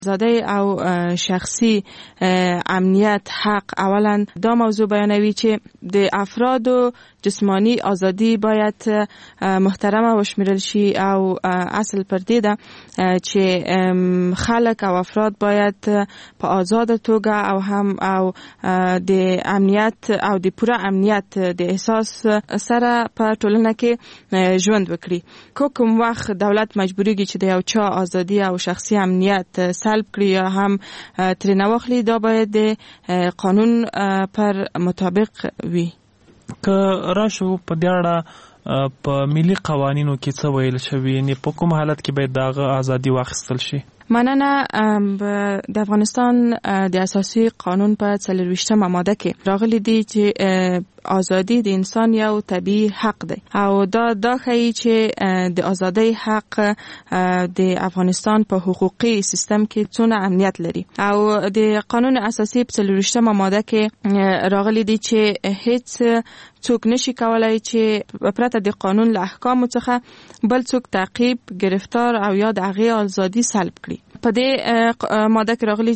آزادی او شخصي امنیت حق اولا دا موضوع بیانوي چې د افرادو جسمانی آزادی باید محترمه وشمیرل شي او اصل پر دې ده چې خلک او افراد باید په آزاد توګه او هم او د امنیت او د پوره امنیت د احساس سره په ټولنه کې ژوند وکړي. کوم وخت دولت مجبوریږي چې د یو چا آزادی او شخصي امنیت سلب کړي یا هم ترې نه واخلي، دا باید د قانون پر مطابق وي. که راشو په دې اړه په ملي قوانینو کې څه ویل شوي، یعنې په کوم حالت کې باید دغه ازادي واخیستل شي؟ مننه. د افغانستان د اساسي قانون په 24 ماده کې راغلي دي چې آزادی د انسان یو طبیعي حق دی او دا ښیي چې د آزادۍ حق د افغانستان په حقوقي سیستم کې څونه اهمیت لري او د قانون اساسي په 24 ماده کې راغلي دي چې هیڅ څوک نشي کولای چې پرته د قانون له احکامو څخه بل څوک تعقیب، گرفتار او یا د هغې آزادي سلب کړي. په دې ماده کې راغلي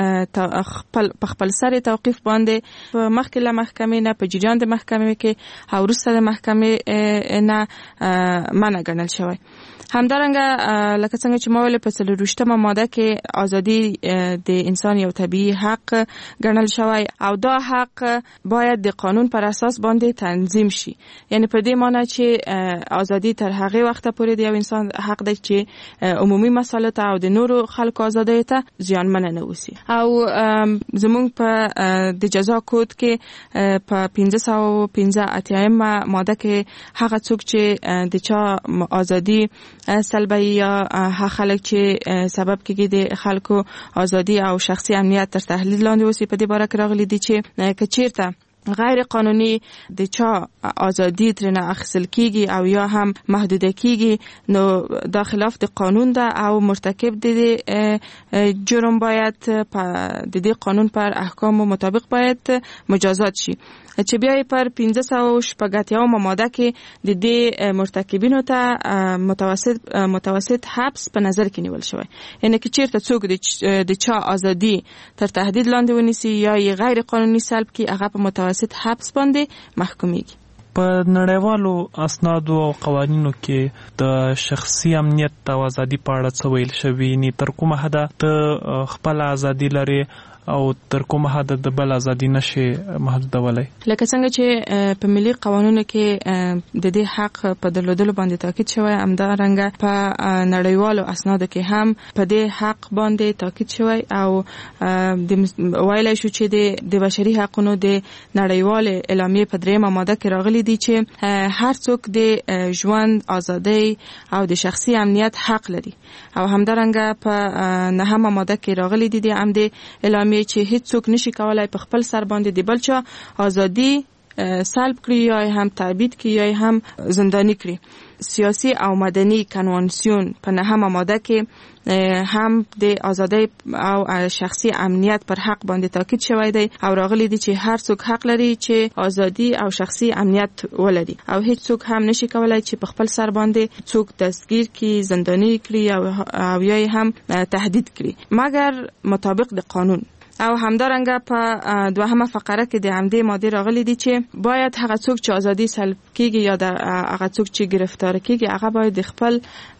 چې په خپل سر توقیف باندې مخکې له محکمې نه په جریان د محکمې کې او وروسته د محکمې نه منع ګڼل شوی. همدارنګه لکه څنګه چې ما ویل په 24 ماده کې ازادي د انسان یو طبیعي حق ګڼل شوی او دا حق باید د قانون پر اساس باندې تنظیم شي. یعنی په دې معنی چې ازادي تر هغه وخت پورې د یو انسان حق دی چې عمومي مسایل ته او د نورو خلکو ازادۍ ته زیانمن نه وسی. او زموږ په د جزا کود کې په 585 ماده کې هغه څوک چې د چا ازادي سلبي یا خلک چې سبب کېږي د خلکو ازادي او شخصي امنیت تر تحلیل لاندې وسی، په دې باره کې راغلي دي چې کچیرته غیر قانوني د چا ازادي ترنه اخیستل کیږي او یا هم محدوده کیږي، نو دا خلاف د قانون ده او مرتکب د جرم باید د دې قانون پر احکام مطابق باید مجازات شي. چې بیا پر 580 ماده کې د دې مرتکبینو ته متوسط حبس په نظر کې نیول شوی. یعنی که چیرته څوک د چا ازادي تر تهدید لاندې ونیسي یا یې غیر قانوني سلب کړي، هغه په متوسط حبس باندې محکومیږي. په نړیوالو اسنادو او قوانینو کې د شخصي امنیت او ازادي په اړه څه ویل شوي؟ یعنې تر کومه حده ته خپل ازادي لري او تر کومه حد د بل ازادي نشي محدودولای؟ لکه څنګه چې په ملي قوانینو کې د دې حق په درلودلو باندې تاکید شوی، همدارنګه په نړیوالو اسنادو کې هم په دې حق باندې تاکید شوی او ویلای شو چې د بشري حقوقو د نړیوال اعلامیه په 3 ماده کې راغلي دي چې هر څوک د ژوند ازادي او د شخصي امنیت حق لري او همدارنګه په 9 ماده کې راغلي دي د هم د اعلامیه چې هیڅ څوک نشي کولای په خپل سر باندې د بل چا ازادي سلب کړي یا هم تبعید کړي یا هم زندانی کړي. سیاسی او مدني کنوانسیون په 9 ماده کې هم د ازادۍ او شخصي امنیت پر حق باندې تاکید شوی دی او راغلی دی چې هر څوک حق لري چې ازادي او شخصي امنیت ولري او هیڅ څوک هم نشي کولای چې په خپل سر باندې څوک دستگیر کړي، زندانی کړي او یا هم تهدید کړي مګر مطابق د قانون. او همدارنګه په 2 فقره کې د همدې ماده راغلي دي چې باید هغه څوک چې ازادي سلب کیږي یا هغه څوک چې گرفتار کیږي هغه باید د خپل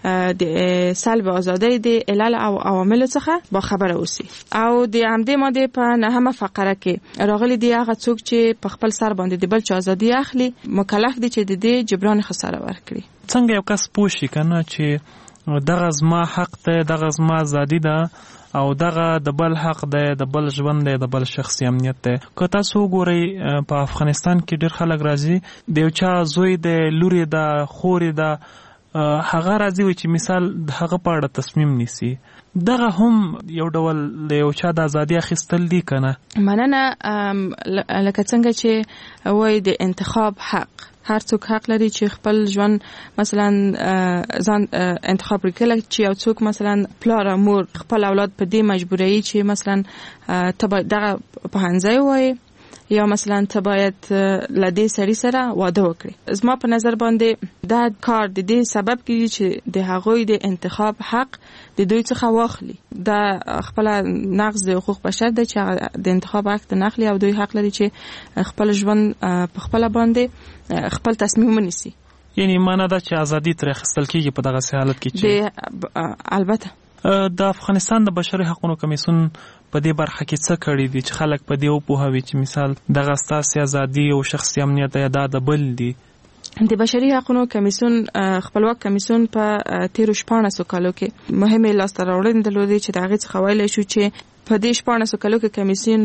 د سلب ازادۍ د علل او عوامل څخه با خبره اوسي. او د همدې ماده په 9 فقره کې راغلي دي هغه څوک چې په خپل سر باندې د بل چا ازادي اخلي مکلف دي چې د دې جبران خساره ورکړي. څنګه یو کس پوښي کنه چې دغه زما حق ته، دغه زما ازادي ده او دغه د بل حق دی، د بل ژوند دی، د بل شخصي امنیت دی. که تاسو وګورئ په افغانستان کې ډېر خلک راځي د یو چا زوی دی، لوري ده، خوري ده، هغه راځي وي چې مثال د هغه په اړه تصمیم نیسي. دغه هم یو ډول د یو چا د ازادي اخیستل دي که نه؟ مننه. لکه څنګه چې وایي د انتخاب حق، هر څوک حق لري چې خپل ژوند مثلا ځان انتخاب وکړي. چې یو څوک مثلا پلار مور خپل اولاد په دې مجبوري چې مثلا ته دغه پوهنځی وای یا مثلا ته باید لدې سړي سره واده وکړي. زما په نظر باندې دا کار د دې سبب کیږي چې د هغوی د انتخاب حق د دوی څخه واخلي. دا خپل نقض د حقوق بشر دی چې د انتخاب حق نه اخلي او دوی حق لري چې خپل ژوند په خپل باندې خپل تصمیم ونیسي. یعنی معنا دا چې ازادي تر اخیستل کیږي په دغه حالت کې چې البته د افغانستان د بشري حقوقو کمیسیون په دې برخه کې څه کړی دي چې خلک په دې وپوهوي چې مثال دغه ستاسو ازادي او شخصي امنیت یا د بل دي. د بشري حقوقو کمیسیون خپلواک کمیسیون په 13 کالو کې مهمه لاسته راوړنې درلودې چې د هغې څخه ویلی شو چې په دې 14 کالو کې کمیسیون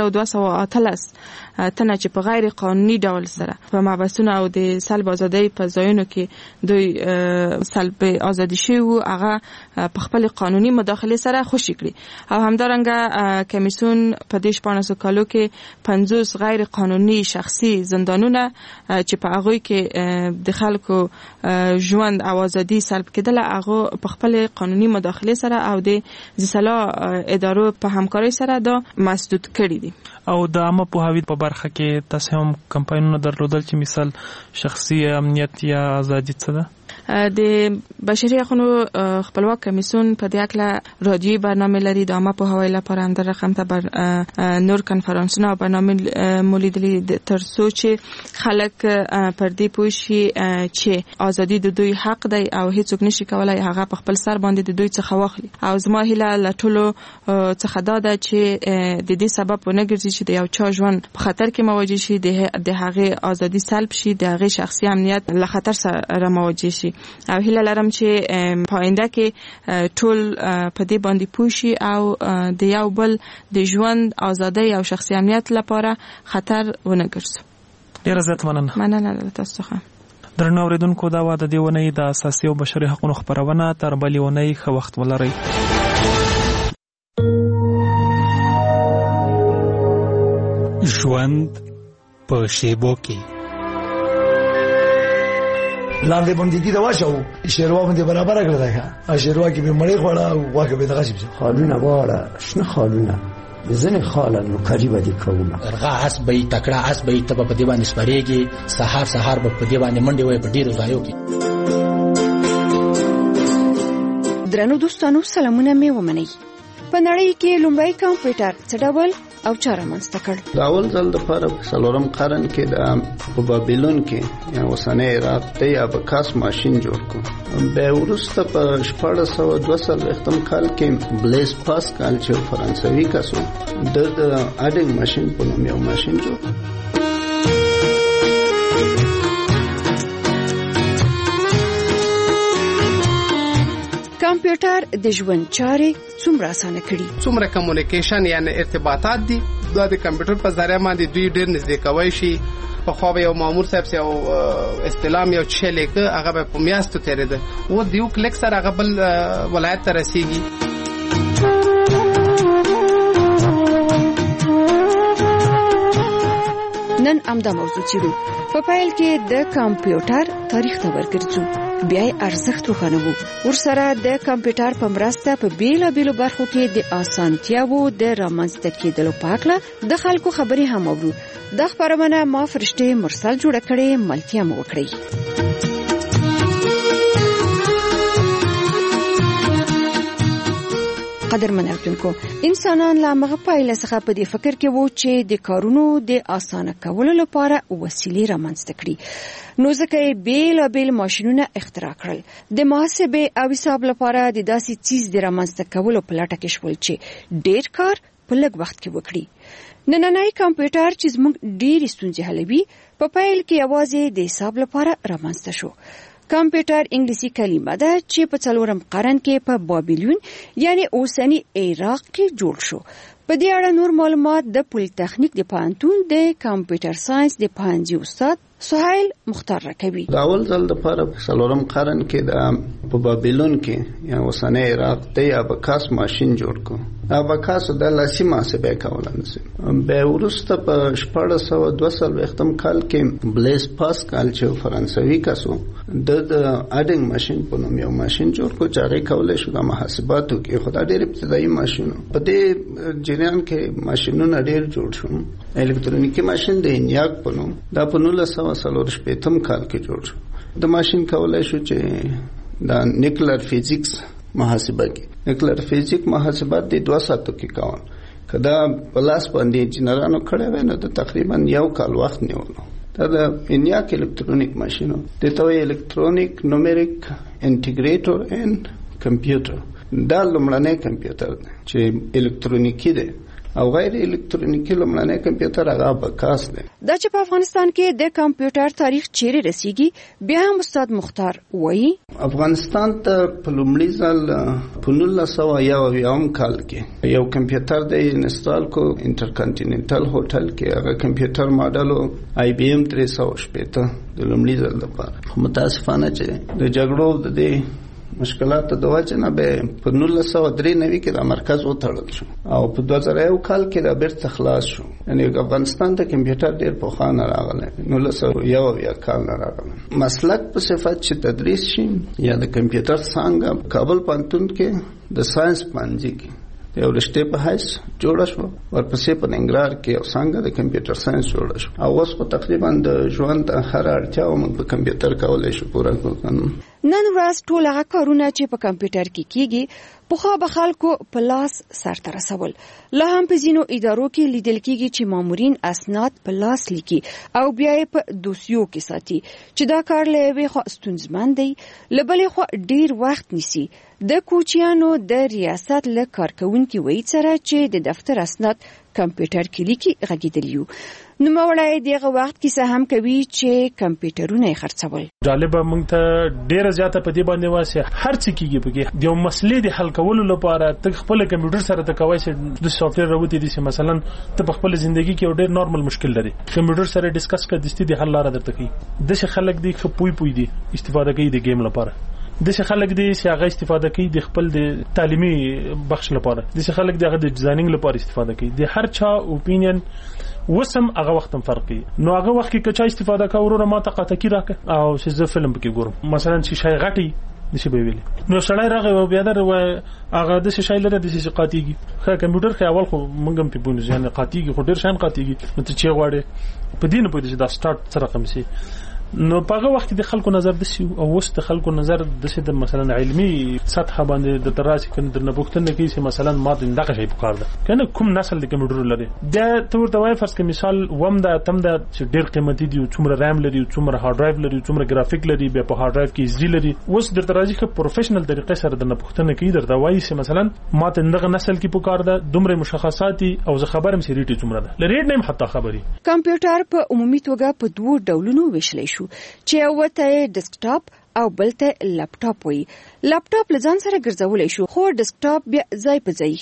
2218 تنه چې په غیر قانوني ډول سره په محبسونو او د سلب ازادۍ په ځایونو کې دوی سلب ازادي شوي وو هغه په خپل قانوني مداخله سره خوشي کړي او همدارنګه کمیسیون په دې 14 کالو کې 50 غیر قانوني شخصي زندانونه چې په هغه کې د خلکو ژوند او ازادي سلب کېدله هغه په خپل قانوني مداخله سره او د ځلا ادارو په همکاري سره دا مسدود کړی دي. او د عامه پوهاوی په برخه کې تاسو هم کمپاینونه درلودل چې مثال شخصي امنیت یا ازادي څه ده؟ د بشري حقوقو خپلواک کمیسیون په دې اړه رادیوي برنامه لري د عامه پوهاوی لپاره هم در رقم ته نور کنفرانسونه او برنامه مولیدلي تر څو چې خلک پر دې پوه شي چې ازادي د دوی حق دی او هیڅوک نشي کولای هغه په خپل سر باندې د دوی څخه واخلي. او زما هیله له ټولو څخه دا ده چې د دې سبب ونه ګرځي چې د یو چا ژوند په خطر کې مواجه شي، د هغې ازادي سلب شي، د هغې شخصي امنیت له خطر سره مواجه شي. او هیله لرم چې پاینده کې ټول په دې باندې پوه شي او د یو بل د ژوند ازادۍ او شخصي امنیت لپاره خطر ونه ګرځي. ډیره زیات مننه تاسو څخه. درنو اوریدونکو دا د دې ونې د اساسي او بشري حقوقو خبرونه تر بلې ونې ښه وخت ولرئ. ژوند په شیبو کې لاندې باندې دي دا واښو شیروا باندې برابر کړل دا شیروا کې به مړې خوړه او واګه به دغه شي خالونه واړه شنه خالونه ځنه خاله نو قریبه دي کومه درغه اس به تکړه اس به ته په دې باندې سپریږي سحر به په دې باندې منډي وای په ډیرو ځایو کې. درنو دوستانو سلامونه مې ومنئ. په نړۍ کې لومړی کمپیوټر څه ډول او چا رامنځته کړ؟ د اول ځل دپاره په 4 قرن کې د بابلون کې یا اوسنی عراق ته یا بکاس ماشین جوړ کړ. بیا وروسته په 1442 کال کې بلیز پاسکال چې فرانسوي کس و د اډینګ ماشین په نوم یو ماشین جوړ کړ. کمپیوټر د ژوند چارې څومره اسانه کړي؟ څومره کمیونیکیشن یعنی ارتباطات دي دا د کمپیوټر په ذریعہ باندې دوی ډېر نږدې کوي شي. په خو به یو مامور صاحب سي او استلام یو چې لیکه هغه په میاشتو تیرېده و دیو کلیک سره هغه بل ولایت ته رسیږي. نن امدا موضوع چیرو په پایل کې د کمپیوټر تاریخ ته ورګرځو بیا ارزښت وخنوو ورسره د کمپیوټر په مرسته په بیلابیلو برخو کې د اسانتیاوو د رامنځته کېدلو په اړه د خلکو خبرې هم اورو. د خبرونه ما فرشته مرسل جوړ کړي ملتیا مو وکړي. قدرمن اوریدونکو انسانان لا مغه پایله څخه په دې فکر کې وو چې د کارونو د اسانه کولو لپاره وسیلې رامنځته کړي نو ځکه بیل ماشینونه اختراع کړل. د محاسبه او حساب لپاره د داسې چیز د رامنځته کولو په لټه کې شول چې ډېر کار په لږ وخت کې وکړي. نننی کمپیوټر چې زموږ ډېرې ستونزې حلوي په پیل کې یوازې د حساب لپاره رامنځته شو. کمپیوټر انګلیسي کلمه ده چې په 4 قرن کې په بابلون یعنی اوسنی عراق کې جوړ شو. په دې اړه نور معلومات د پولیټیکنیک د پوهنتون د کمپیوټر ساينس د پوهنځي استاد سهیل مختار راکوي. د اول ځل لپاره څلورم قرن کې د په بابلون کې یا اوسنی عراق د اباکاس ماشين جوړ کو. اباکاس د لاسي محاسبه کولای به ورسته په 1422 کال کې بلیز پاسکال چې فرانسوي کسو د اډینګ ماشين په نوم یو ماشين جوړ کو چې هغه کولای شو د محاسباتو کې خدای ډېر ابتدایي ماشين په دې جریان کې ماشينونه ډېر جوړ شو. الکترونیکی ماشين د انیاک په نوم د 1940 کال کې جوړ شو. د ماشين کولای شو چې د نیوکلیر فزیکس محاسبه کې نیوکلیر فزیک محاسبات د 2 ساعتو کې کول کدا پلاس باندې انجنیرانو کړه ویني د تقریبا 1 کال وخت نیولو. دا د انیاک الکترونیک ماشینو د توي الکترونیک نومریک انټیګریټر ان کمپیوټر دا لومړنی کمپیوټر چې الکترونیکی دی او غیر الکترونیکی لومړنی کمپیوټر هغه اباکاس دی. دا چې په افغانستان کې د کمپیوټر تاریخ چیرې رسیږي بیا هم استاد مختار وایي افغانستان ته په لومړي ځل په 1901 کال کې یو کمپیوټر د انسټال کو انټرکانټیننټل هوټل کې هغه کمپیوټر ماډل آی بی ایم 360 د لومړي ځل لپاره متاسفانه چې د جګړو د دې مشکلات د وجه نه به په 1993 کې د مرکز وتړل شو او په 2001 کال کې د بیرته خلاص شو. یعنی افغانستان ته کمپیوټر ډېر پخوانه راغلی 1901 کال نه راغلی. مسلک په صفت چې تدریس شي یا د کمپیوټر څنګه کابل پوهنتون کې د ساينس پانځي کې یو رشته په حیث جوړ شو ورپسې په ننګرهار کې یو څنګه د کمپیوټر ساينس جوړ شو او اوس په تقریبا د ژوند هر اړتیا موږ په کمپیوټر کولای شو پوره کړو. نن ورځ ټول هغه کارونه چې په کمپیوټر کې کیږي پخوا به خلکو په لاس سرته رسول. لا هم په ځینو ادارو کې لیدل کیږي چې مامورین اسناد په لاس لیکي او بیا یې په دوسیو کې ساتي چې دا کار له یوې خوا ستونزمن دی له بلې خوا ډیر وخت نیسي. د کوچیانو د ریاست له کارکونکي وایي سره چې د دفتر اسناد کمپیوټر کې لیکي غږیدلیو. نو مولای دغه وخت کې څه هم کوي چې کمپیوټرونه یې خرڅول. جالبه مونږ ته ډیره زیاته په دې باندې واسه هر څه کیږي په د مسلې د حل کولو لپاره ته خپل کمپیوټر سره ته کوي چې د سافټویر راوتی دي چې مثلا ته په خپل ژوندۍ کې ډیر نارمل مشکل لري کمپیوټر سره ډیسکس کړه د ستې د حل لاره درته کوي. د څه خلک دي خپوي دي استفاده کوي د گیم لپاره د څه خلک دي چې هغه استفاده کوي د خپل د تعلیمي بخش لپاره د څه خلک دي هغه د ډیزاینینګ لپاره استفاده کوي. د هر چا اوپینین وسم هغه وختم فرقي نو هغه وخت کې کچا استفاده کوي ما ته قطه کی راکه او چې زه فلم کې ګورم مثلا چې شای غټي نشي به ویلي نو سړی راغی او بیا در هغه د شای لره د شي قاتيږي خو کمپیوټر خو اول خو منګم په بونه ځان قاتيږي خو ډیر شان قاتيږي نو ته چې غواړي په دین په دې دا سٹارټ سره کوم شي نو په هغه وخت د خلکو نظر د سی او وست د خلکو نظر د مثلا علمي سطح باندې د تراسي کندر نه بوختنه کې چې مثلا ما دغه شی په کار ده کنه کوم نسل د کمپیوټر لري د تور د وای فرض کې مثال وم دا تم دا چې ډیر قیمتي دي څومره رام لري څومره هارد ډرایو لري څومره ګرافیک لري به په هارد ډرایو کې ایزي لري وس د تراسي په پروفیشنل طریقې سره د نه بوختنه کې در دا وای چې مثلا ما دغه نسل کې په کار ده دومره مشخصاتي او زه خبرم سریټي څومره ده لري نه حتی خبري. کمپیوټر په عمومي توګه په دوه ډولونو ویشل شو چې وته ډیسکټاپ او بلته لپټاپ وي. لپټاپ لزان سره ګرځولای شو خو ډیسکټاپ بیا ځای په ځای